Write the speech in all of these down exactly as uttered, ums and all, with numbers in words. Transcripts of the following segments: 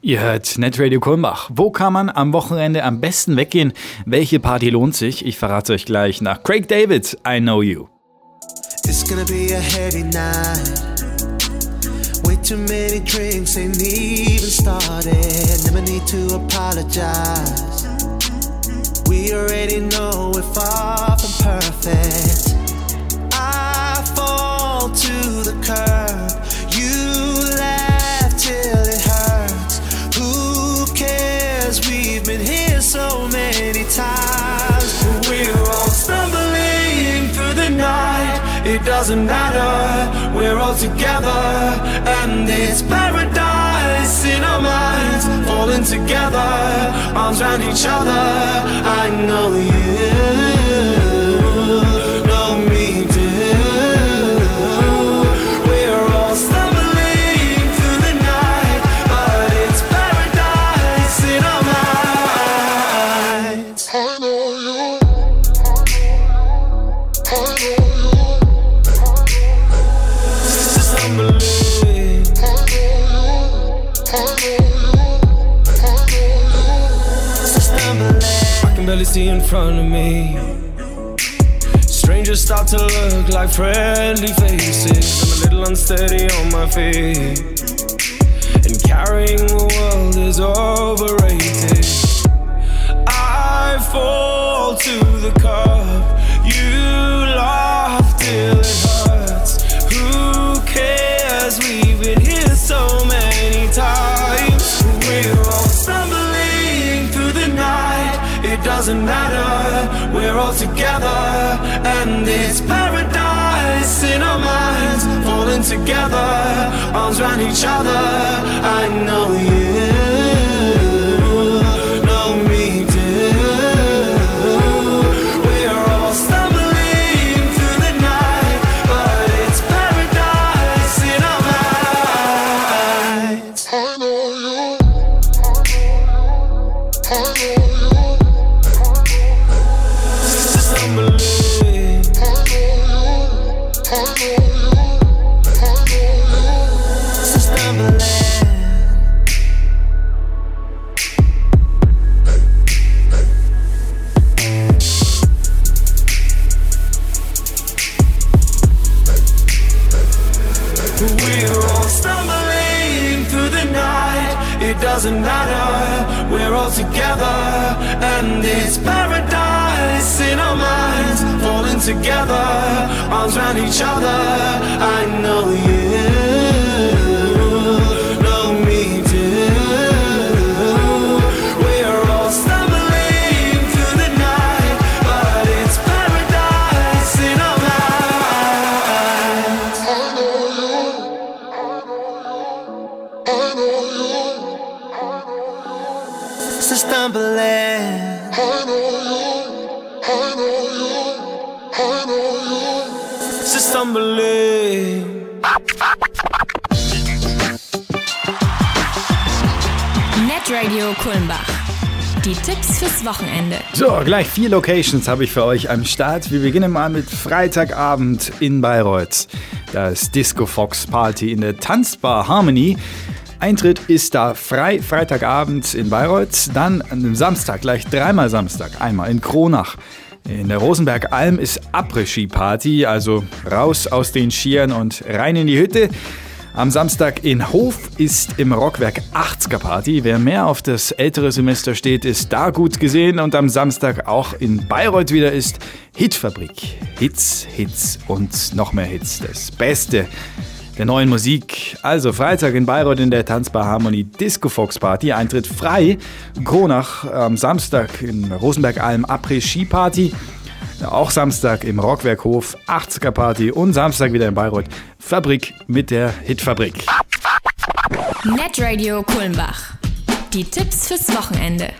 Ihr hört Netradio Kulmbach. Wo kann man am Wochenende am besten weggehen? Welche Party lohnt sich? Ich verrate euch gleich nach Craig David, I Know You. It's gonna be a heavy night. Way too many drinks ain't even started. Never need to apologize. We already know we're far from perfect. I fall to the curb. You laugh till it hurts. Who cares? We've been here so many times. We're all stumbling through the night. It doesn't matter. We're all together, and it's paradise in our minds. Falling together, arms around each other. I know you know me too. We're all stumbling through the night, but it's paradise in our minds. I know you. I know you. Stumbling. I know you. I can barely see in front of me. Strangers start to look like friendly faces. I'm a little unsteady on my feet, and carrying the world is overrated. I fall to the cup. You laugh till it hurts. Who cares? We've been here so many times. We're all stumbling through the night. It doesn't matter, we're all together, and it's paradise in our minds. Falling together, arms around each other. I know you know me too. We're all stumbling through the night, but it's paradise in our minds. I know you. I know you. Doesn't matter, we're all together, and it's paradise in our minds. Falling together, arms around each other. I know you know me too. We're all stumbling through the night, but it's paradise in our minds. I know you. I know you. Stumbling. I know you, I know you, I know you. So stumbling. Netradio Kulmbach. Die Tipps fürs Wochenende. So, gleich vier Locations habe ich für euch am Start. Wir beginnen mal mit Freitagabend in Bayreuth. Da ist Disco Fox Party in der Tanzbar Harmony. Eintritt ist da frei, Freitagabend in Bayreuth, dann am Samstag, gleich dreimal Samstag, einmal in Kronach. In der Rosenberg-Alm ist Après-Ski-Party, also raus aus den Skiern und rein in die Hütte. Am Samstag in Hof ist im Rockwerk achtziger-Party. Wer mehr auf das ältere Semester steht, ist da gut gesehen. Und am Samstag auch in Bayreuth wieder ist Hitfabrik. Hits, Hits und noch mehr Hits. Das Beste der neuen Musik. Also Freitag in Bayreuth in der Tanzbar Harmony Disco Fox Party. Eintritt frei. Kronach am Samstag in Rosenberg-Alm Après-Ski-Party. Auch Samstag im Rockwerkhof achtziger-Party und Samstag wieder in Bayreuth Fabrik mit der Hitfabrik. Netradio Kulmbach. Die Tipps fürs Wochenende.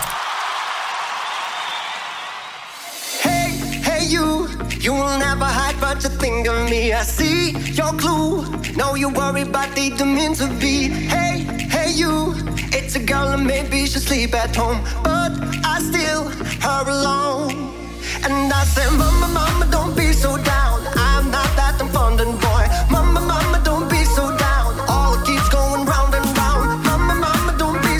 Hey, hey you, you will never hide but you think of me. I see your clue, know you worry but they don't mean to be. Hey, hey you, it's a girl and maybe she'll sleep at home, but I still her alone. And I said, mama, mama, don't be so down. I'm not that abundant boy. Mama, mama, don't be so down. All it keeps going round and round. Mama, mama, don't be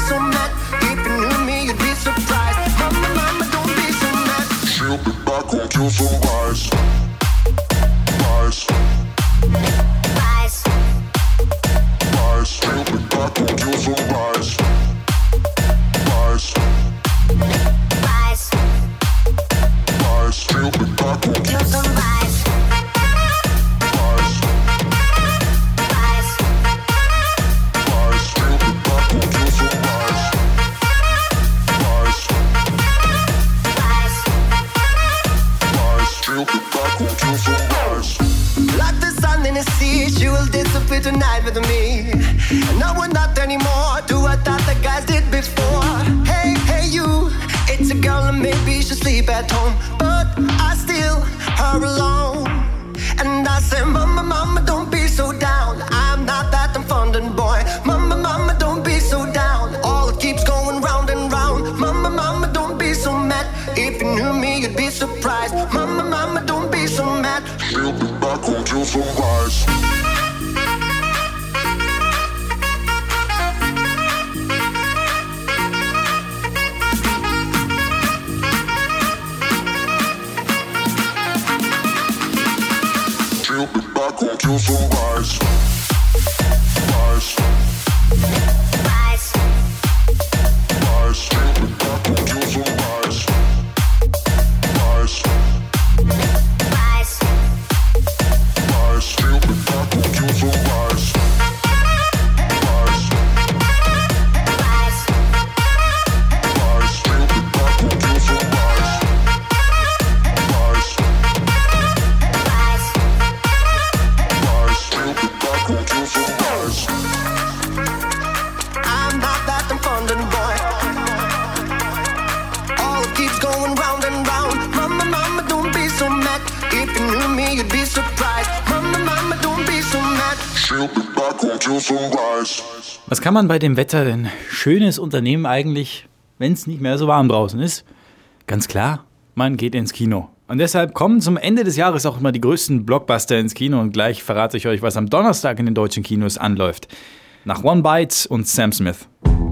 for tonight with me. And no, we're not anymore. Do what that the guys did before. Hey, hey, you. It's a girl and maybe she'll sleep at home, but I still her alone. And I say, mama, mama, don't be so down. I'm not that fondant boy. Mama, mama, don't be so down. All it keeps going round and round. Mama, mama, don't be so mad. If you knew me, you'd be surprised. Mama, mama, don't be so mad. She'll be back until sunrise. She'll be back until sunrise. Rise. Rise. Rise. She'll be back until sunrise. Rise. Rise. Rise. She'll be back until sunrise. Rise. Rise. Rise. She'll be back until sunrise. Rise. I'm not that fondant boy. All it keeps going round and round. Mama, mama, don't be so mad. If you knew me, you'd be surprised. Mama, mama, don't be so mad. She'll be back until sunrise. Was kann man bei dem Wetter denn Schönes unternehmen eigentlich, wenn es nicht mehr so warm draußen ist? Ganz klar, man geht ins Kino. Und deshalb kommen zum Ende des Jahres auch immer die größten Blockbuster ins Kino. Und gleich verrate ich euch, was am Donnerstag in den deutschen Kinos anläuft. Nach One Bite und Sam Smith.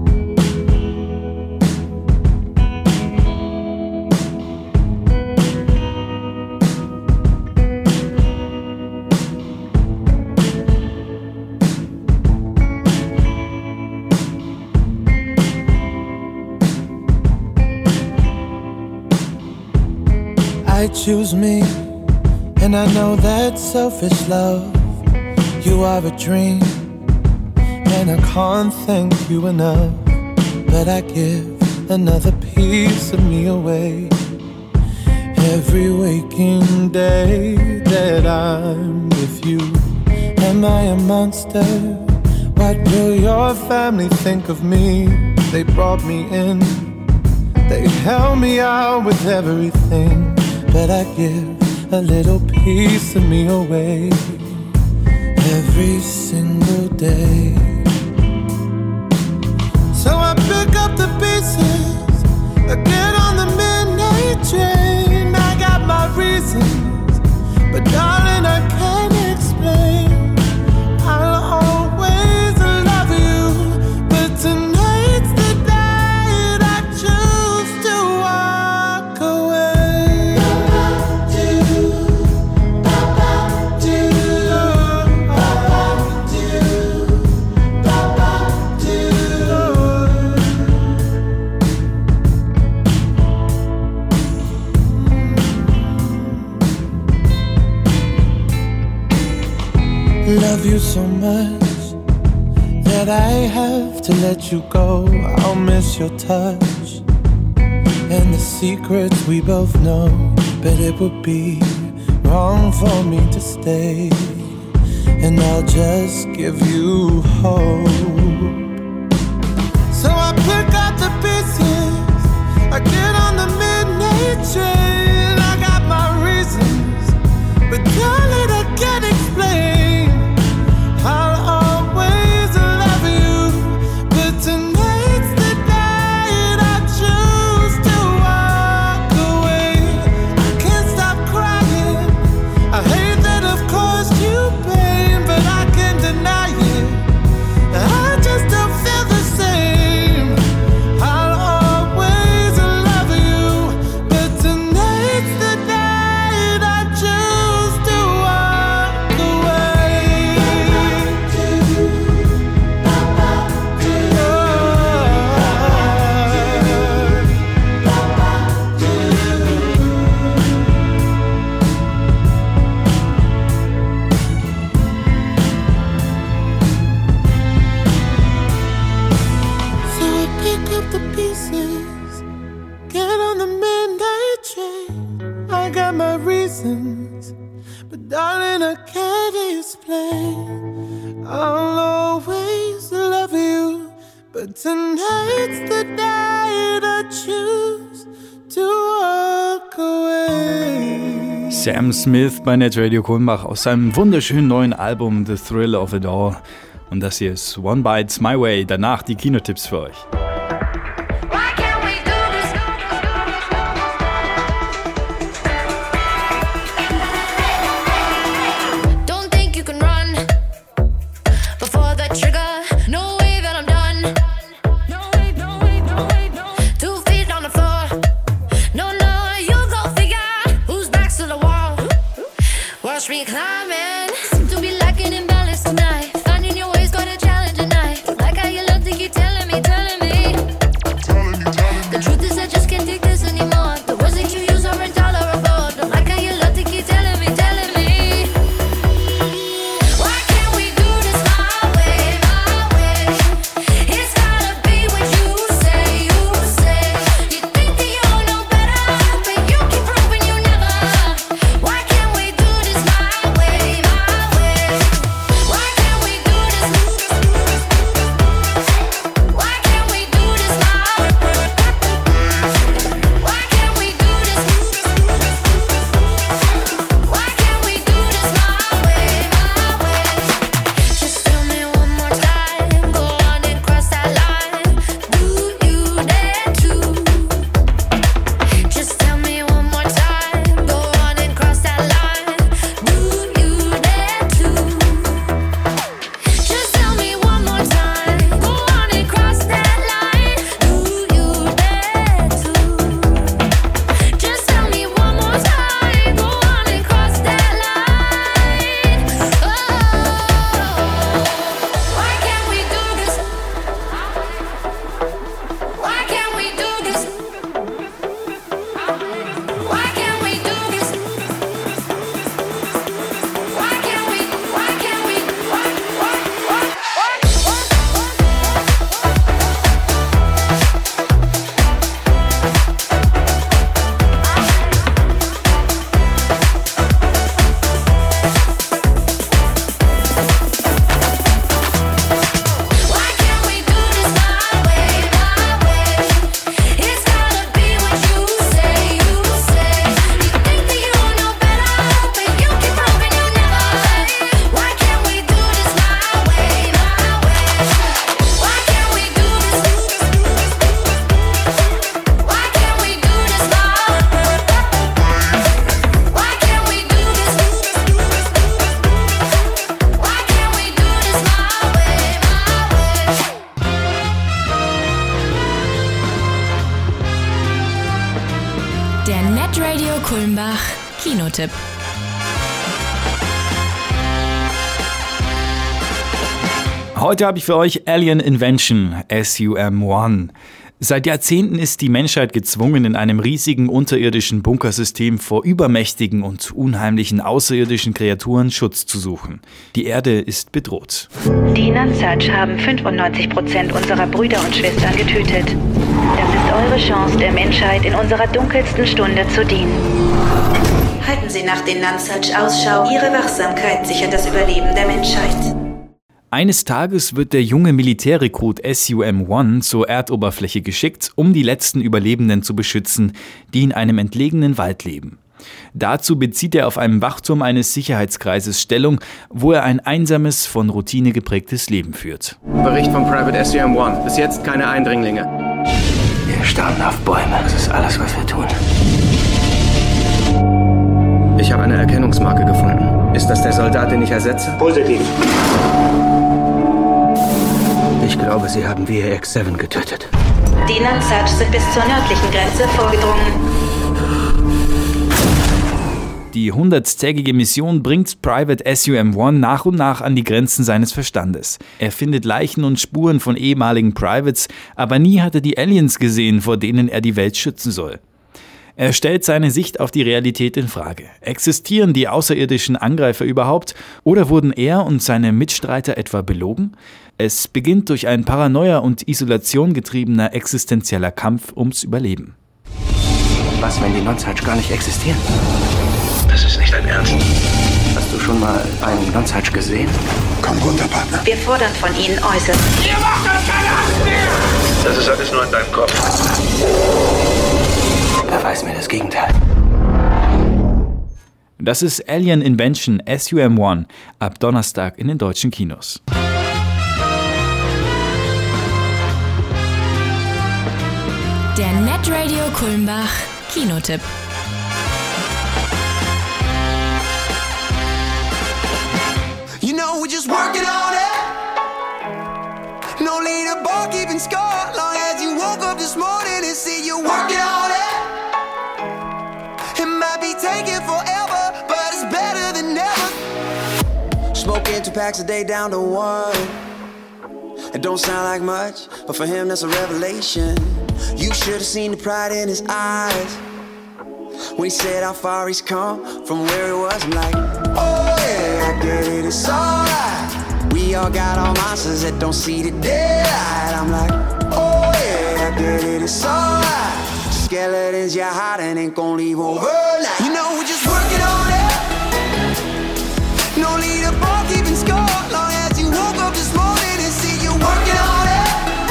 I choose me, and I know that's selfish love. You are a dream, and I can't thank you enough. But I give another piece of me away every waking day that I'm with you. Am I a monster? What will your family think of me? They brought me in, they held me out with everything. But I give a little piece of me away every single day. So I pick up the pieces, I get on the midnight train. I got my reasons, but darling, I can't explain. I'll always love you, but tonight's the night I choose to walk away. Love you so much that I have to let you go. I'll miss your touch and the secrets we both know. But it would be wrong for me to stay, and I'll just give you hope. So I pick up the pieces, I get on the midnight train. I got my reasons, but darling, I can't explain. I'll always love you, but tonight's the night I choose to walk away. I can't stop crying, I hate that I've caused you pain, but I can't deny it, I just don't feel the same. I'll always love you, but tonight's the night I choose to walk away. So I pick up the pieces, get on the midnight train. I got my reasons, but darling, I can't explain. I'll always love you, but tonight's the night I choose to walk away. Sam Smith bei Net Radio Kulmbach aus seinem wunderschönen neuen Album The Thrill of It All. Und das hier ist One Bites My Way. Danach die Kinotipps für euch. Der Net Radio Kulmbach Kinotipp. Heute habe ich für euch Alien Invention, S U M eins. Seit Jahrzehnten ist die Menschheit gezwungen, in einem riesigen unterirdischen Bunkersystem vor übermächtigen und unheimlichen außerirdischen Kreaturen Schutz zu suchen. Die Erde ist bedroht. Die Nonsuch haben fünfundneunzig Prozent unserer Brüder und Schwestern getötet. Das ist eure Chance, der Menschheit in unserer dunkelsten Stunde zu dienen. Halten Sie nach den Nonsuch Ausschau. Ihre Wachsamkeit sichert das Überleben der Menschheit. Eines Tages wird der junge Militärrekrut S U M eins zur Erdoberfläche geschickt, um die letzten Überlebenden zu beschützen, die in einem entlegenen Wald leben. Dazu bezieht er auf einem Wachturm eines Sicherheitskreises Stellung, wo er ein einsames, von Routine geprägtes Leben führt. Bericht von Private S U M eins. Bis jetzt keine Eindringlinge. Wir starren auf Bäume. Das ist alles, was wir tun. Ich habe eine Erkennungsmarke gefunden. Ist das der Soldat, den ich ersetze? Positiv. Ich glaube, sie haben V A X sieben getötet. Die Nonsuch sind bis zur nördlichen Grenze vorgedrungen. Die hunderttägige Mission bringt Private S U M eins nach und nach an die Grenzen seines Verstandes. Er findet Leichen und Spuren von ehemaligen Privates, aber nie hat er die Aliens gesehen, vor denen er die Welt schützen soll. Er stellt seine Sicht auf die Realität in Frage. Existieren die außerirdischen Angreifer überhaupt oder wurden er und seine Mitstreiter etwa belogen? Es beginnt durch ein Paranoia und Isolation getriebener existenzieller Kampf ums Überleben. Was, wenn die Nonsuch gar nicht existieren? Das ist nicht dein Ernst. schon mal einen Nonsuch gesehen? Komm runter, Partner. Wir fordern von Ihnen äußerst. Ihr macht uns keine Angst mehr! Das ist alles nur in deinem Kopf. Beweis mir das Gegenteil. Das ist Alien Invention S U M eins ab Donnerstag in den deutschen Kinos. Der Netradio Kulmbach Kinotipp. You know we're just working on it. No leader, ball keeping score. Long as you woke up this morning and see you working on it. It might be taking forever, but it's better than never. Smoking two packs a day down to one. It don't sound like much, but for him that's a revelation. You should have seen the pride in his eyes when he said how far he's come from where he was. I'm like, oh yeah, I get it, it's alright. We all got our monsters that don't see the daylight. I'm like, oh yeah, I get it, it's alright. Skeletons you're hiding ain't gon' leave overnight. You know we're just working on it. No leader, ball keeping score. Long as you woke up this morning and see you working on it.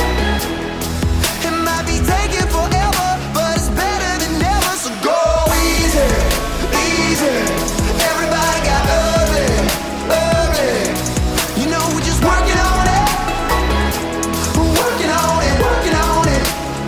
It might be taking forever, but it's better than never. So go easy, easy. Everybody got ugly, ugly. You know we're just working on it. Working on it, working on it.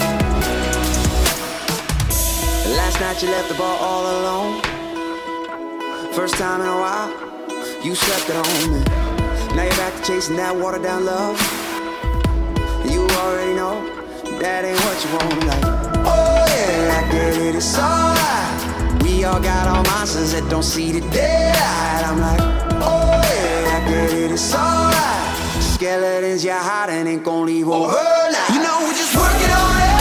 Last night you left the ball all alone. First time in a while, you slept it on me. Now you're back to chasing that watered down love. You already know that ain't what you want. I'm like, oh yeah, I get it, it's alright. We all got our monsters that don't see the daylight. I'm like, oh yeah, I get it, it's alright. Skeletons you're hiding ain't gon' leave overnight. You know we're just working on it.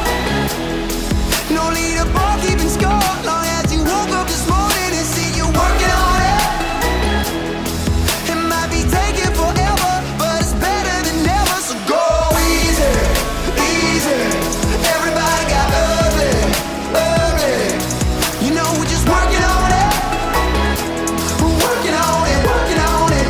No leader, ball keeping score. Long as you woke up this morning and see you working on it. It might be taking forever, but it's better than never. So go easy, easy. Everybody got ugly, ugly. You know we're just working on it. Working on it, working on it.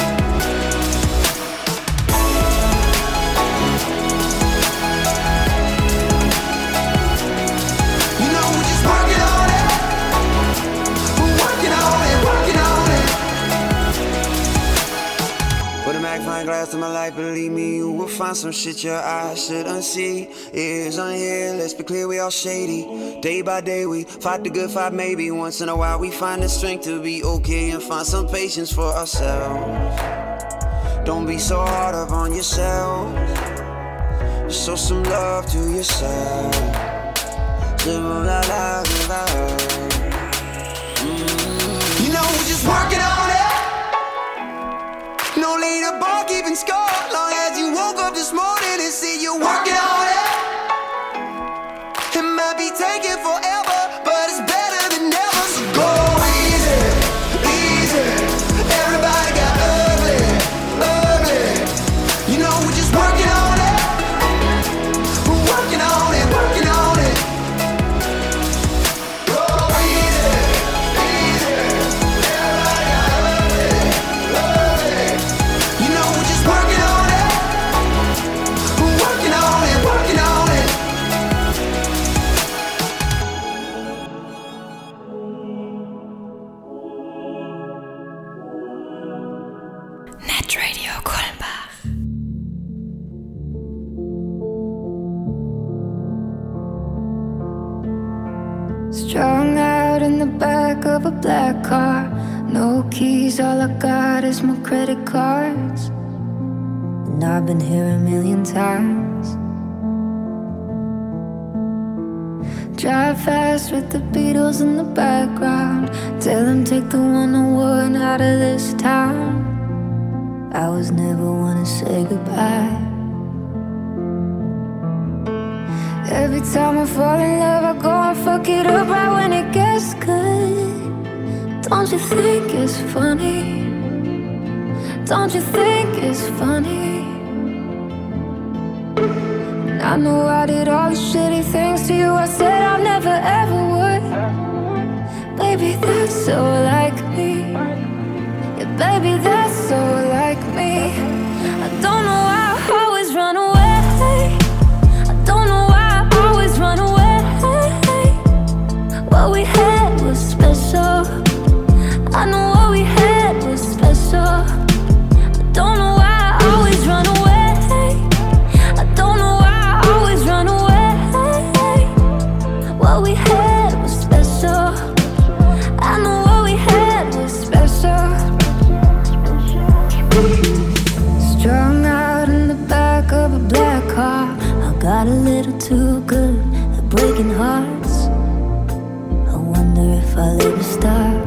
You know we're just working on it. Working on it, working on it. Put a magnifying glass to my life, believe me, you will find some shit your eyes shouldn't see. Ears on here, let's be clear, we all shady. Day by day we fight the good fight, maybe once in a while we find the strength to be okay and find some patience for ourselves. Don't be so hard up on yourself. Show some love to yourself. Live la la la. You know we're just working on it. No leader, ball keeping score. Long as you woke up this morning and see you working on it. It might be taking forever, but it's better than never. So go easy, easy. Everybody got ugly, ugly. You know we're just working on it. Working on it, working on it. Go easy, easy. Everybody got ugly, ugly. You know we're just working on it. Working on it, working on it. Netradio Kulmbach. Strung out in the back of a black car. No keys, all I got is my credit cards. And I've been here a million times. Drive fast with the Beatles in the background. Tell them take the one oh one out of this town. I was never one to say goodbye. Every time I fall in love, I go and fuck it up right when it gets good. Don't you think it's funny? Don't you think it's funny? And I know I did all the shitty things to you. I said I never ever would. Baby, that's so like me. baby, that's so like me. I don't know why I always run away. I don't know why I always run away. What we had was special. I know what we had was special. I don't know why I always run away. I don't know why I always run away. What we had was special. I know what we had was special. Strung out in the back of a black car, I got a little too good at breaking hearts. I wonder if I'll ever stop.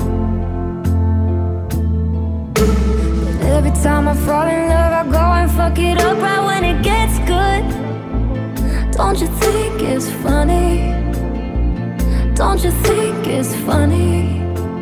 But every time I fall in love, I go and fuck it up right when it gets good. Don't you think it's funny? Don't you think it's funny?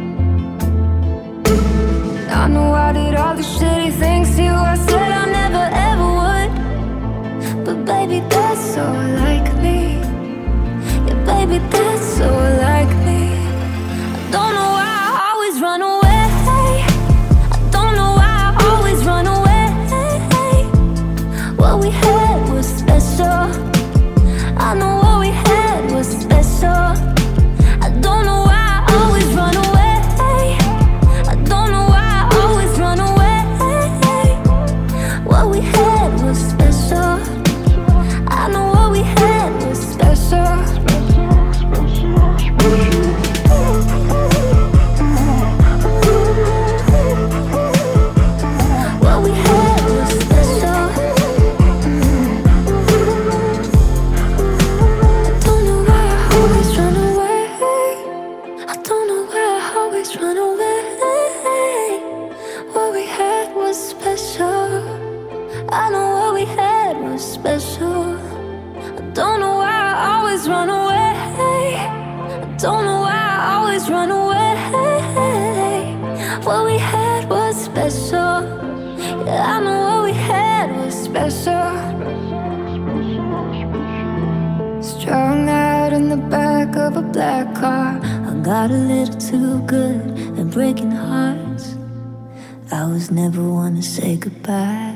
I know I did all the shitty things to you, I said I never ever would. But baby, that's so like me. Yeah, baby, that's so like me. I don't know why I always run away. I don't know why I always run away. What we had was special. I know what we had was special. I don't know why I always run away. I don't know why I always run away. What we had was special. I know what we had was special. What we had was special. I don't know why I always run away. I don't know why I always run away. What we had was special. I know what we had was special. I don't know why I always run away. I don't know why I always run away. What we had was special. Yeah, I know what we had was special. Strung out in the back of a black car, I got a little too good at breaking hearts. I was never one to say goodbye.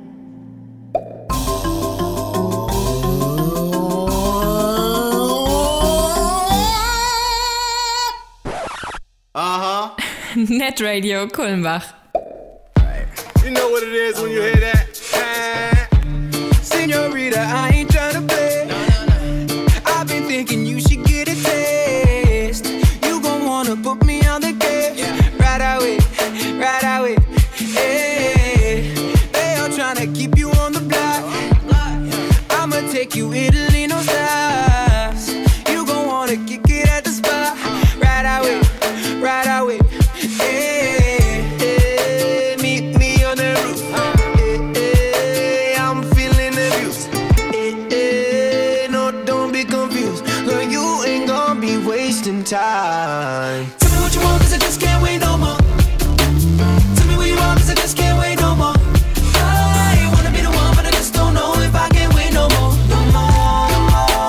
Uh-huh. Net Radio Kulmbach. You know what it is when you hear that? Ah. Senorita, I ain't tryna play. I've been thinking you should get a taste. You gon' wanna put me on the case. Right away, right away. Hey, they all tryna keep you on the block. I'ma take you Italy, no stops. You gon' wanna kick it at the spot. Right away, right away. Hey, hey, meet me on the roof. Hey, hey, I'm feeling abused. Hey, hey, no, don't be confused. Girl, you ain't gon' be wasting time. Tell me what you want, cause I just can't wait no more. Tell me what you want, cause I just can't wait no more. I wanna be the one, but I just don't know if I can wait no more. No more, no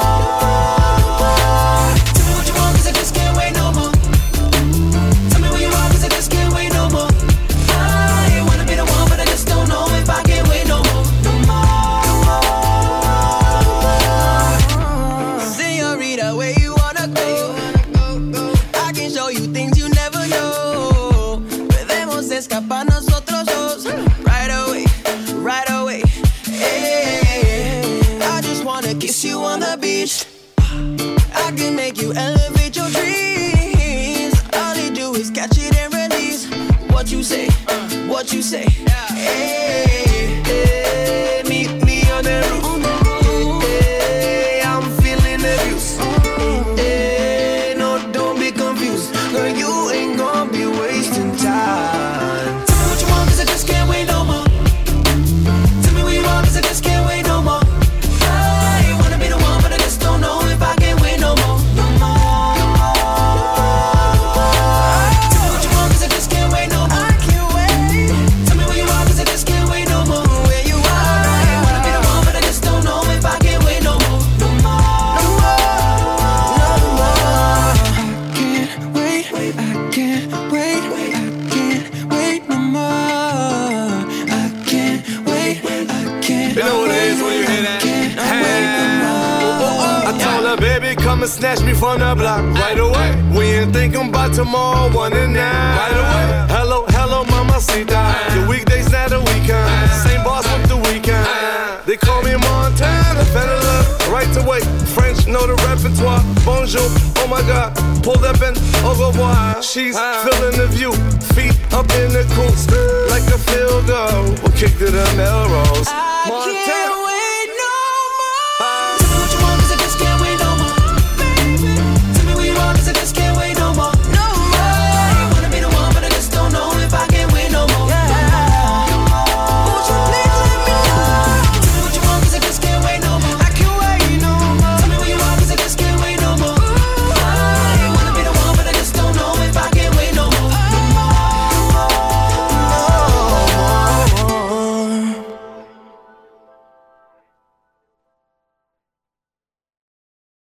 more. Tell me what you want, cause I just can't wait no more. Tell me what you want, cause I just can't wait no more. I wanna be the one, but I just don't know if I can wait no more. No more, no more. Senorita, where you wanna go? I can show you things you never know. Podemos escapar nosotros dos. Right away, right away. Hey, I just wanna kiss you on the beach. I can make you elevate your dreams. All you do is catch it and release. What you say, what you say. Hey, hey, meet me on the roof. Hey, I'm feeling abused. Hey, no, don't be confused. Girl, you ain't gon' be wasting time. Tell me what you want, cause I just can't wait no more. Tell me what you want, cause I just can't wait no more. I wanna be the one, but I just don't know if I can wait no more. No more, no more. Tell me what you want, cause I just can't wait no more. I can't wait. Tell me what you want, cause I just can't wait no more. Where you are, I wanna be the one, but I just don't mama snatched me from the block right away. We ain't thinking about tomorrow, one and nine. Right away. Hello, hello, mamacita. The weekdays not the weekend. Same boss with the weekend. They call me Montana, Vanilla, right away. French know the repertoire. Bonjour, oh my God, pulled up and au revoir. She's feeling the view, feet up in the cool, like a field goal. We'll kick to the Melrose. Montana.